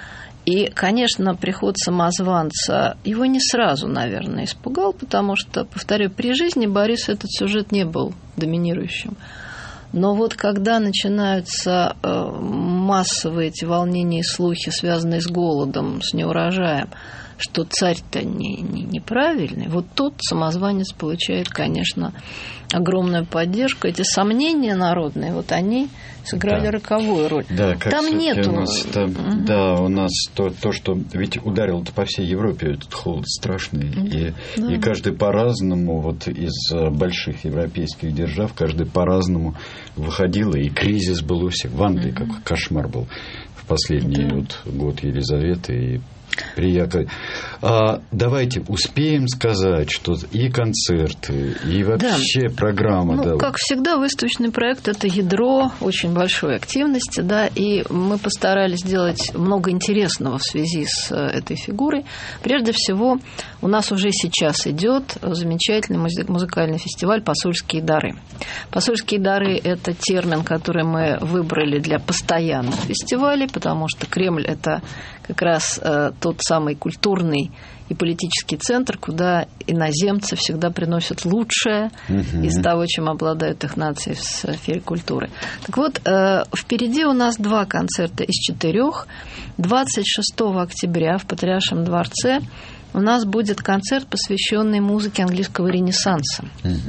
И, конечно, приход самозванца его не сразу, наверное, испугал, потому что, повторю, при жизни Бориса этот сюжет не был доминирующим. Но вот когда начинаются массовые эти волнения и слухи, связанные с голодом, с неурожаем, что царь-то не, не, неправильный, вот тут самозванец получает, конечно, огромную поддержку. Эти сомнения народные, вот они сыграли да. роковую роль. Да, как там нету... У нас, там, угу. Да, у нас то, то, что... Ведь ударил-то по всей Европе этот холод страшный. И, да. и каждый по-разному, вот из больших европейских держав, каждый по-разному выходил. И кризис был у всех. В Англии угу. какой кошмар был в последний да. вот год Елизаветы и Приятно. А, давайте успеем сказать, что и концерты, и вообще да. программа. Ну, да. Как всегда, выставочный проект – это ядро очень большой активности, да, и мы постарались сделать много интересного в связи с этой фигурой. Прежде всего, у нас уже сейчас идет замечательный музыкальный фестиваль «Посольские дары». «Посольские дары» – это термин, который мы выбрали для постоянных фестивалей, потому что Кремль – это как раз э, тот самый культурный и политический центр, куда иноземцы всегда приносят лучшее uh-huh. из того, чем обладают их нации в сфере культуры. Так вот, э, впереди у нас два концерта из четырех. двадцать шестого октября в Патриаршем дворце у нас будет концерт, посвященный музыке английского ренессанса.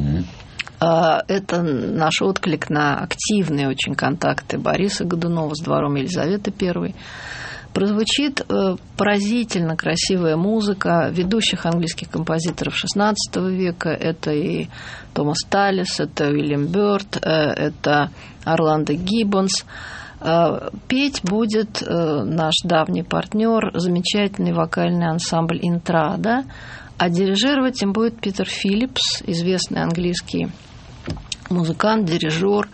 Uh-huh. Это наш отклик на активные очень контакты Бориса Годунова с двором Елизаветы Первой. Прозвучит э, поразительно красивая музыка ведущих английских композиторов шестнадцатого века. Это и Томас Таллис, это Уильям Бёрд, э, это Орландо Гиббонс. Э, петь будет э, наш давний партнер, замечательный вокальный ансамбль «Интрада», а дирижировать им будет Питер Филлипс, известный английский музыкант, дирижер,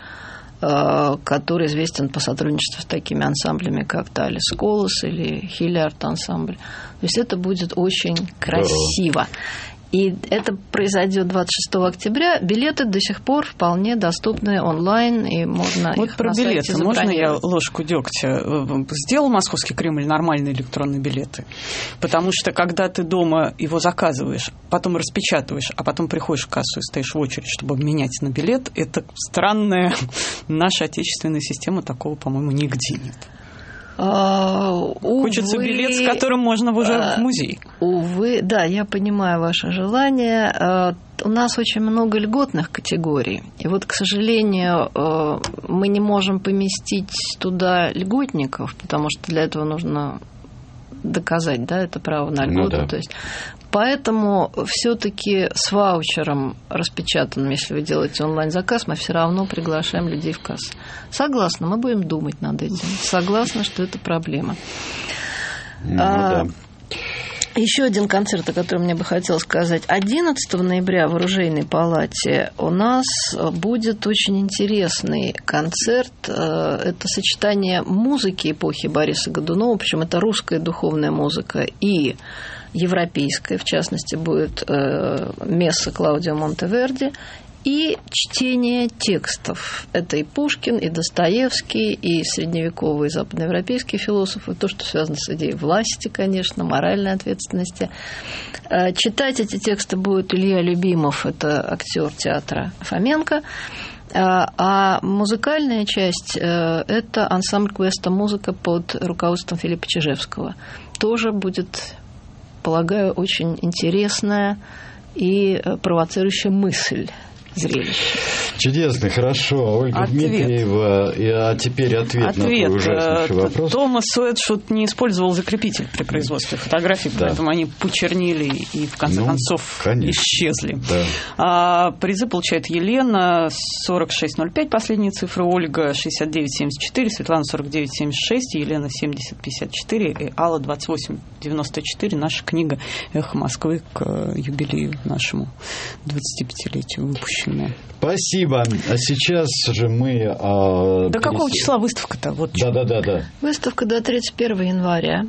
который известен по сотрудничеству с такими ансамблями, как Талис Колос или Хиллиард ансамбль. То есть это будет очень красиво. И это произойдет двадцать шестого октября. Билеты до сих пор вполне доступны онлайн, и можно вот их про на сайте билеты. Можно я забронировать? ложку дегтя? Сделал Московский Кремль нормальные электронные билеты? Потому что, когда ты дома его заказываешь, потом распечатываешь, а потом приходишь в кассу и стоишь в очередь, чтобы обменять на билет, это странная наша отечественная система, такого, по-моему, нигде нет. А, увы, Хочется билет, с которым можно уже а, в музей. Увы, да, я понимаю ваше желание. А, у нас очень много льготных категорий. И вот, к сожалению, а, мы не можем поместить туда льготников, потому что для этого нужно доказать, да, это право на льготу. Ну, да. То есть, поэтому все-таки с ваучером распечатанным, если вы делаете онлайн-заказ, мы все равно приглашаем людей в кассу. Согласна, мы будем думать над этим. Согласна, что это проблема. Ну, а, да. Еще один концерт, о котором мне бы хотелось сказать. одиннадцатого ноября в Оружейной палате у нас будет очень интересный концерт. Это сочетание музыки эпохи Бориса Годунова, причем это русская духовная музыка и европейская, в частности, будет месса Клаудио Монтеверди, и чтение текстов. Это и Пушкин, и Достоевский, и средневековые западноевропейские философы, то, что связано с идеей власти, конечно, моральной ответственности. Читать эти тексты будет Илья Любимов, это актер театра Фоменко. А музыкальная часть – это ансамбль Квеста Музыка под руководством Филиппа Чижевского. Тоже будет, полагаю, очень интересная и провоцирующая мысль. Зрелище. Чудесно, хорошо. Ольга ответ. Дмитриева. И, а теперь ответ, ответ на твой ужаснейший вопрос. Томас Уэтшут не использовал закрепитель при производстве фотографий, да. Поэтому они почернели и, в конце ну, концов, конечно. Исчезли. Да. А, призы получает Елена, сорок шесть ноль пять, последние цифры, Ольга шестьдесят девять семьдесят четыре, Светлана сорок девять семьдесят шесть, Елена семьдесят пятьдесят четыре и Алла двадцать восемь девяносто четыре. Наша книга «Эхо Москвы» к юбилею нашему двадцатипятилетию выпущена. Спасибо. А сейчас же мы... А, до перес... какого числа выставка-то? Вот да, да, да, да. Выставка до тридцать первого января.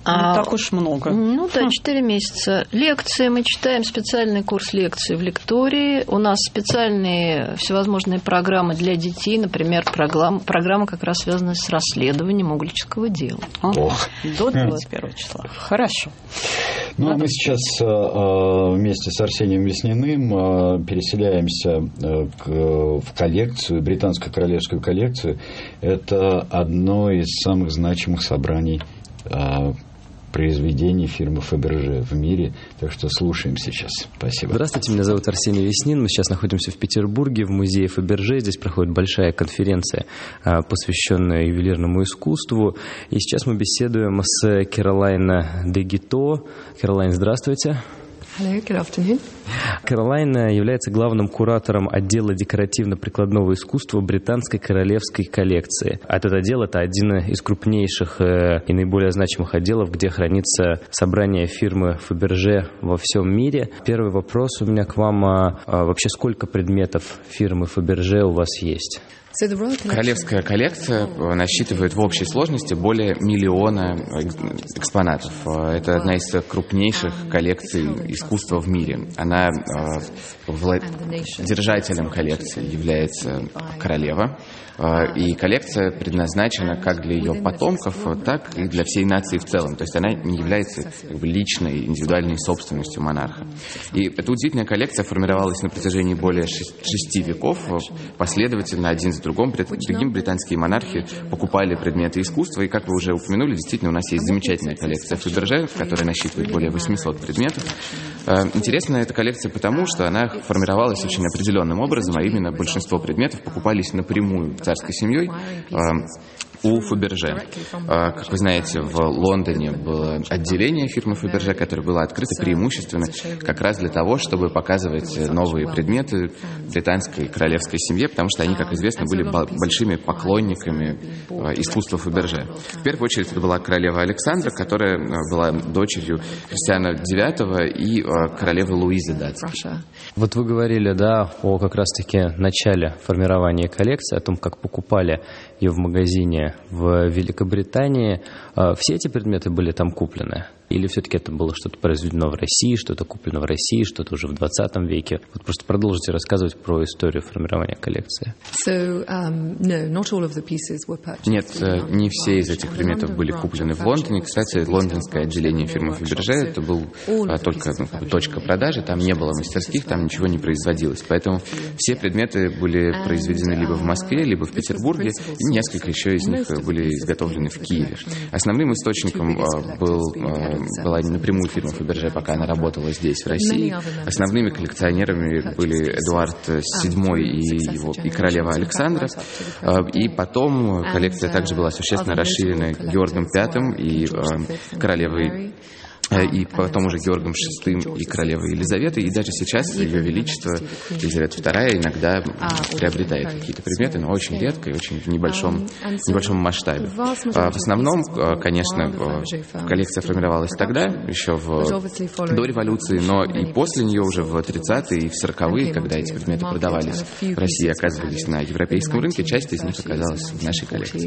А, не так уж много. Ну да, четыре месяца. Лекции. Мы читаем специальный курс лекций в лектории. У нас специальные всевозможные программы для детей. Например, программа, программа как раз связана с расследованием углического дела. Ох. До двадцать первого числа. Хорошо. Ну, а мы сейчас вместе с Арсением Весниным переселяемся в коллекцию, британскую королевскую коллекцию. Это одно из самых значимых собраний произведений фирмы Фаберже в мире. Так что слушаем сейчас. Спасибо. Здравствуйте, меня зовут Арсений Веснин. Мы сейчас находимся в Петербурге, в музее Фаберже. Здесь проходит большая конференция, посвященная ювелирному искусству. И сейчас мы беседуем с Кэролайн де Гито. Кэролайн, здравствуйте. Hello, good afternoon. Кэролайн является главным куратором отдела декоративно-прикладного искусства британской королевской коллекции. Этот отдел – это один из крупнейших и наиболее значимых отделов, где хранится собрание фирмы Фаберже во всем мире. Первый вопрос у меня к вам. Вообще, сколько предметов фирмы Фаберже у вас есть? Королевская коллекция насчитывает в общей сложности более миллиона экспонатов. Это одна из крупнейших коллекций искусства в мире. Она держателем коллекции является королева. И коллекция предназначена как для ее потомков, так и для всей нации в целом. То есть она не является как бы личной, индивидуальной собственностью монарха. И эта удивительная коллекция формировалась на протяжении более шести веков. Последовательно, один за другим, другим британские монархи покупали предметы искусства. И, как вы уже упомянули, действительно, у нас есть замечательная коллекция Фаберже, которая насчитывает более восемьсот предметов. Интересна эта коллекция потому, что она формировалась очень определенным образом, а именно большинство предметов покупались напрямую царской семьей у Фаберже. Как вы знаете, в Лондоне было отделение фирмы Фаберже, которое было открыто преимущественно как раз для того, чтобы показывать новые предметы британской королевской семье, потому что они, как известно, были большими поклонниками искусства Фаберже. В первую очередь это была королева Александра, которая была дочерью Кристиана девятого и королевы Луизы датской. Вот вы говорили, да, о как раз-таки начале формирования коллекции, о том, как покупали ее в магазине в Великобритании. Все эти предметы были там куплены? Или все-таки это было что-то произведено в России, что-то куплено в России, что-то уже в двадцатом веке? Вот просто продолжите рассказывать про историю формирования коллекции. So, um, no, not all of the pieces were purchased. Нет, не все из этих предметов были куплены в Лондоне. Кстати, лондонское отделение фирмы Фаберже это был только ну, точка продажи, там не было мастерских, там ничего не производилось. Поэтому все предметы были произведены либо в Москве, либо в Петербурге, и несколько еще из них были изготовлены в Киеве. Основным источником был была напрямую фирма Фаберже, пока она работала здесь, в России. Основными коллекционерами были Эдуард седьмой и, его, и королева Александра. И потом коллекция также была существенно расширена Георгом пятым и королевой и потом уже Георгом шестым и королевой Елизаветой, и даже сейчас Ее Величество Елизавета вторая иногда приобретает какие-то предметы, но очень редко и очень в небольшом, небольшом масштабе. В основном, конечно, коллекция формировалась тогда, еще в, до революции, но и после нее уже в тридцатые и в сороковые, когда эти предметы продавались в России, оказывались на европейском рынке, часть из них оказалась в нашей коллекции.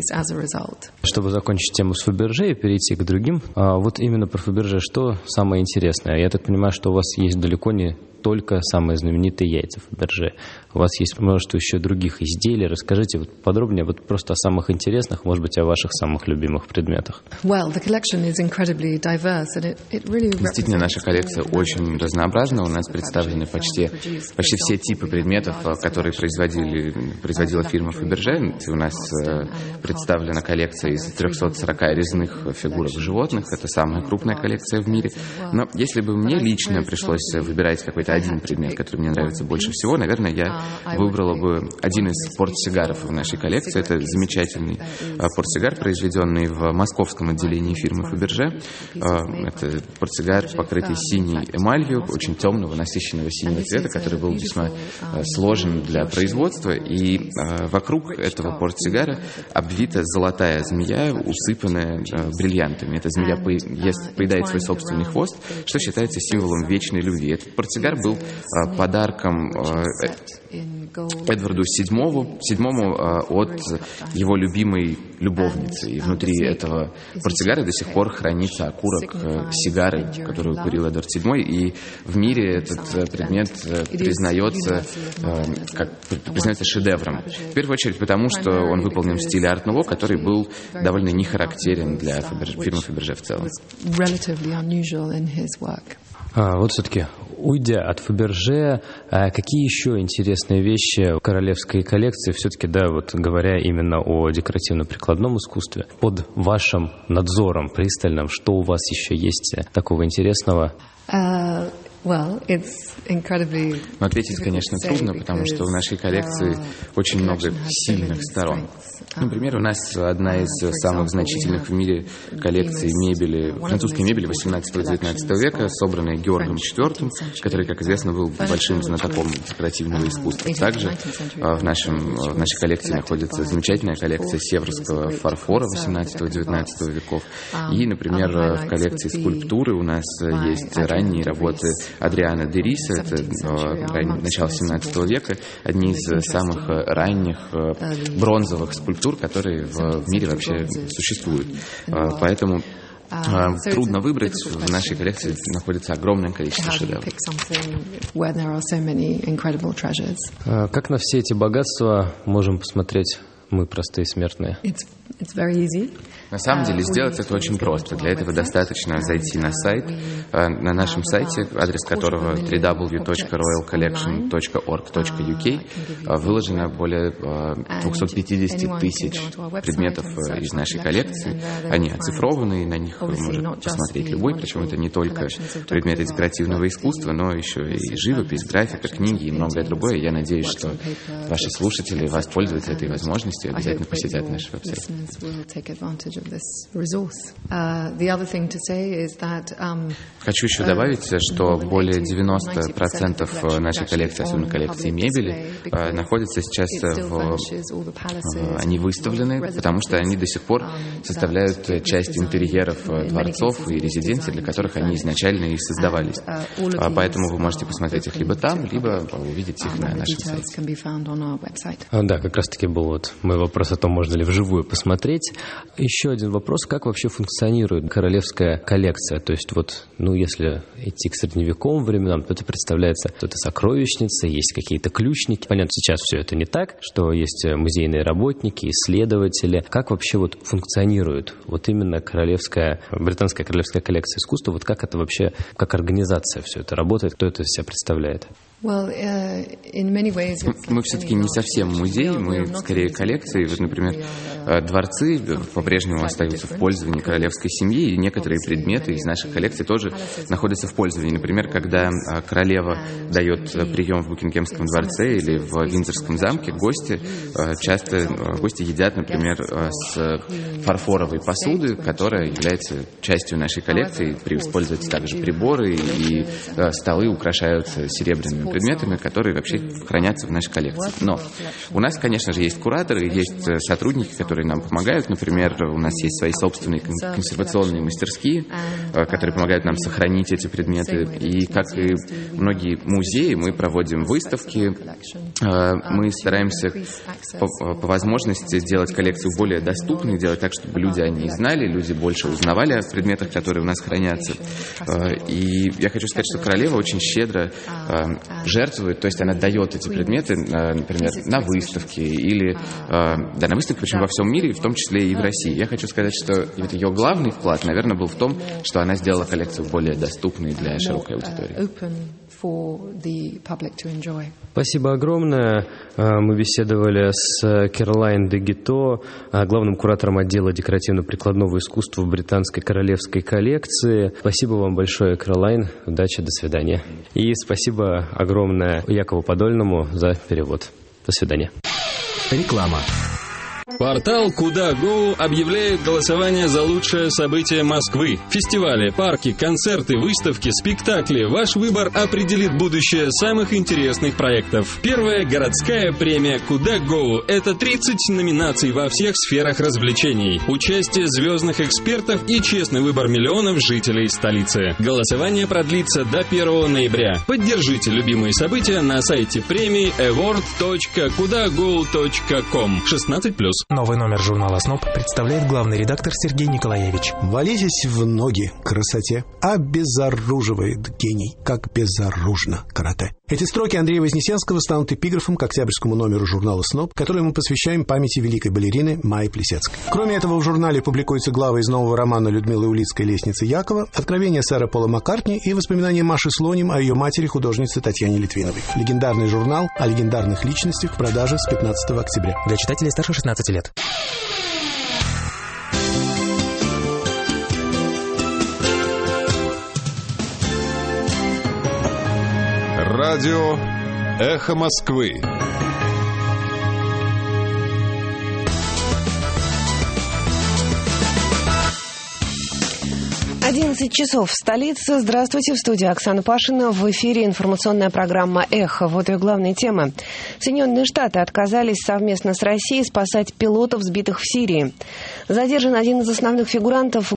Чтобы закончить тему с Фаберже и перейти к другим, вот именно про Фаберже, что самое интересное? Я так понимаю, что у вас есть далеко не только самые знаменитые яйца Фаберже. У вас есть множество еще других изделий. Расскажите вот подробнее вот просто о самых интересных, может быть, о ваших самых любимых предметах. Well, the collection is incredibly diverse, and it, it really Действительно, наша коллекция очень разнообразна. У нас представлены почти, почти все типы предметов, которые производили, производила фирма Фаберже. У нас представлена коллекция из трехсот сорока резных фигурок животных. Это самая крупная коллекция в мире. Но если бы мне лично пришлось выбирать какой-то один предмет, который мне нравится больше всего, наверное, я выбрала бы один из портсигаров в нашей коллекции. Это замечательный портсигар, произведенный в московском отделении фирмы Фаберже. Это портсигар, покрытый синей эмалью, очень темного, насыщенного синего цвета, который был весьма сложен для производства. И вокруг этого портсигара обвита золотая змея, усыпанная бриллиантами. Эта змея поедает свой собственный хвост, что считается символом вечной любви. Этот портсигар был подарком Эдварду седьмому, седьмому от его любимой любовницы. И внутри этого портсигара до сих пор хранится окурок сигары, которую курил Эдвард седьмой. И в мире этот предмет признается, как, признается шедевром. В первую очередь потому, что он выполнен в стиле арт-нуво, который был довольно нехарактерен для фирмы Фаберже в целом. А, вот все-таки, уйдя от Фаберже, а какие еще интересные вещи в королевской коллекции, все-таки, да, вот говоря именно о декоративно-прикладном искусстве, под вашим надзором пристальным, что у вас еще есть такого интересного? Uh, well, it's incredibly... Но ответить, конечно, трудно, потому что в нашей коллекции очень много сильных сторон. Например, у нас одна из самых значительных в мире коллекций мебели, французской мебели восемнадцатого-девятнадцатого века, собранная Георгом четвёртым, который, как известно, был большим знатоком декоративного искусства. Также в, нашем, в нашей коллекции находится замечательная коллекция северского фарфора восемнадцатого-девятнадцатого веков. И, например, в коллекции скульптуры у нас есть ранние работы Адриана де Риса, это начало семнадцатого века, одни из самых ранних бронзовых скульптур, которые в мире вообще существуют. Поэтому трудно выбрать. В нашей коллекции находится огромное количество шедевров. Как на все эти богатства можем посмотреть мы, простые смертные? На самом деле сделать это очень просто. Для этого достаточно зайти на сайт. На нашем сайте, адрес которого дабл ю дабл ю дабл ю точка роял коллекшн точка орг точка ю кей, выложено более двести пятьдесят тысяч предметов из нашей коллекции. Они оцифрованы, и на них может посмотреть любой. Причем это не только предметы декоративного искусства, но еще и живопись, графика, книги и многое другое. Я надеюсь, что ваши слушатели воспользуются этой возможностью и обязательно посетят наш веб-сайт. Хочу еще добавить, что более девяносто процентов нашей коллекции, особенно коллекции мебели, находятся сейчас в... Они выставлены, потому что они до сих пор составляют часть интерьеров дворцов и резиденций, для которых они изначально и создавались. Поэтому вы можете посмотреть их либо там, либо увидеть их на нашем сайте. Да, как раз-таки был вот мой вопрос о том, можно ли вживую посмотреть. Еще один вопрос, как вообще функционирует королевская коллекция? То есть вот, ну, если идти к средневековым временам, то это представляется, что это сокровищница, есть какие-то ключники. Понятно, сейчас все это не так, что есть музейные работники, исследователи. Как вообще вот функционирует вот именно королевская, британская королевская коллекция искусства? Вот как это вообще, как организация все это работает? Кто это из себя представляет? Мы все-таки не совсем музей, мы скорее коллекции. Вот, например, дворцы по-прежнему остаются в пользовании королевской семьи, и некоторые предметы из наших коллекций тоже находятся в пользовании. Например, когда королева дает прием в Букингемском дворце или в Виндзорском замке, гости часто гости едят, например, с фарфоровой посуды, которая является частью нашей коллекции. Используются также приборы, и столы украшаются серебряными предметами, которые вообще хранятся в нашей коллекции. Но у нас, конечно же, есть кураторы, есть сотрудники, которые нам помогают. Например, у нас есть свои собственные консервационные мастерские, которые помогают нам сохранить эти предметы. И, как и многие музеи, мы проводим выставки. Мы стараемся по, по возможности делать коллекцию более доступной, делать так, чтобы люди о ней знали, люди больше узнавали о предметах, которые у нас хранятся. И я хочу сказать, что королева очень щедро жертвует, то есть она дает эти предметы, например, на выставке или да, на выставке, причем во всем мире, в том числе и в России. Я хочу сказать, что ее главный вклад, наверное, был в том, что она сделала коллекцию более доступной для широкой аудитории. Спасибо огромное. Мы беседовали с Кэролайн де Гито, главным куратором отдела декоративно-прикладного искусства в британской королевской коллекции. Спасибо вам большое, Кэролайн. Удачи, до свидания. И спасибо огромное Якову Подольному за перевод. До свидания. Реклама. Портал «Куда.Гоу» объявляет голосование за лучшее событие Москвы. Фестивали, парки, концерты, выставки, спектакли. Ваш выбор определит будущее самых интересных проектов. Первая городская премия «Куда.Гоу» — это тридцать номинаций во всех сферах развлечений. Участие звездных экспертов и честный выбор миллионов жителей столицы. Голосование продлится до первого ноября. Поддержите любимые события на сайте премии эворд точка куда гоу точка ком. шестнадцать плюс. Новый номер журнала «Сноб» представляет главный редактор Сергей Николаевич. Валитесь в ноги красоте. Обезоруживает гений, как безоружно карате. Эти строки Андрея Вознесенского станут эпиграфом к октябрьскому номеру журнала «Сноб», который мы посвящаем памяти великой балерины Майи Плисецкой. Кроме этого, в журнале публикуются главы из нового романа Людмилы Улицкой «Лестница Якова», откровения сэра Пола Маккартни и воспоминания Маши Слоним о ее матери, художнице Татьяне Литвиновой. Легендарный журнал о легендарных личностях в продаже с пятнадцатого октября. Для читателей старше шестнадцати лет. Радио «Эхо Москвы». одиннадцать часов в столице. Здравствуйте, в студии Оксана Пашина. В эфире информационная программа «Эхо». Вот ее главные темы. Соединенные Штаты отказались совместно с Россией спасать пилотов, сбитых в Сирии. Задержан один из основных фигурантов